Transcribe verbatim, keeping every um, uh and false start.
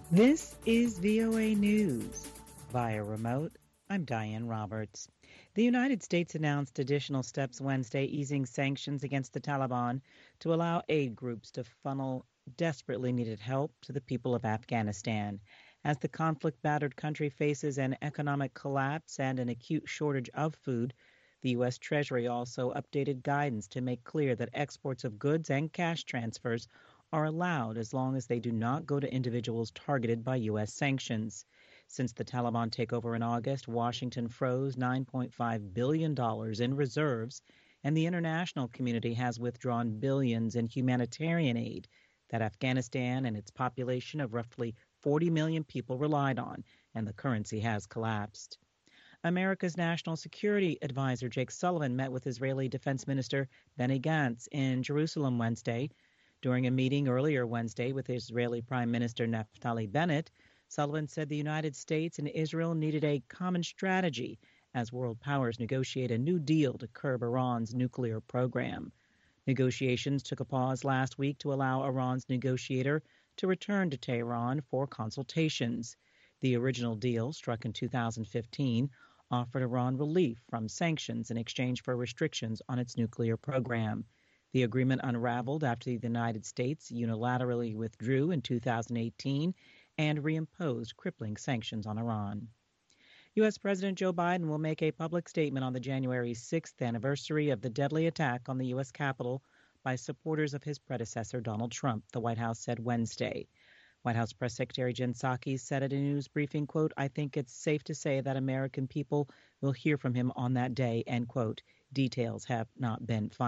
This is V O A News. Via remote, I'm Diane Roberts. The United States announced additional steps Wednesday easing sanctions against the Taliban to allow aid groups to funnel desperately needed help to the people of Afghanistan. As the conflict-battered country faces an economic collapse and an acute shortage of food, the U S. Treasury also updated guidance to make clear that exports of goods and cash transfers are allowed as long as they do not go to individuals targeted by U S sanctions. Since the Taliban takeover in August, Washington froze nine point five billion dollars in reserves, and the international community has withdrawn billions in humanitarian aid that Afghanistan and its population of roughly forty million people relied on, and the currency has collapsed. America's National Security Advisor Jake Sullivan met with Israeli Defense Minister Benny Gantz in Jerusalem Wednesday. During a meeting earlier Wednesday with Israeli Prime Minister Naftali Bennett, Sullivan said the United States and Israel needed a common strategy as world powers negotiate a new deal to curb Iran's nuclear program. Negotiations took a pause last week to allow Iran's negotiator to return to Tehran for consultations. The original deal, struck in two thousand fifteen, offered Iran relief from sanctions in exchange for restrictions on its nuclear program. The agreement unraveled after the United States unilaterally withdrew in two thousand eighteen and reimposed crippling sanctions on Iran. U S. President Joe Biden will make a public statement on the January sixth anniversary of the deadly attack on the U S. Capitol by supporters of his predecessor, Donald Trump, the White House said Wednesday. White House Press Secretary Jen Psaki said at a news briefing, quote, "I think it's safe to say that American people will hear from him on that day," end quote. Details have not been finalized.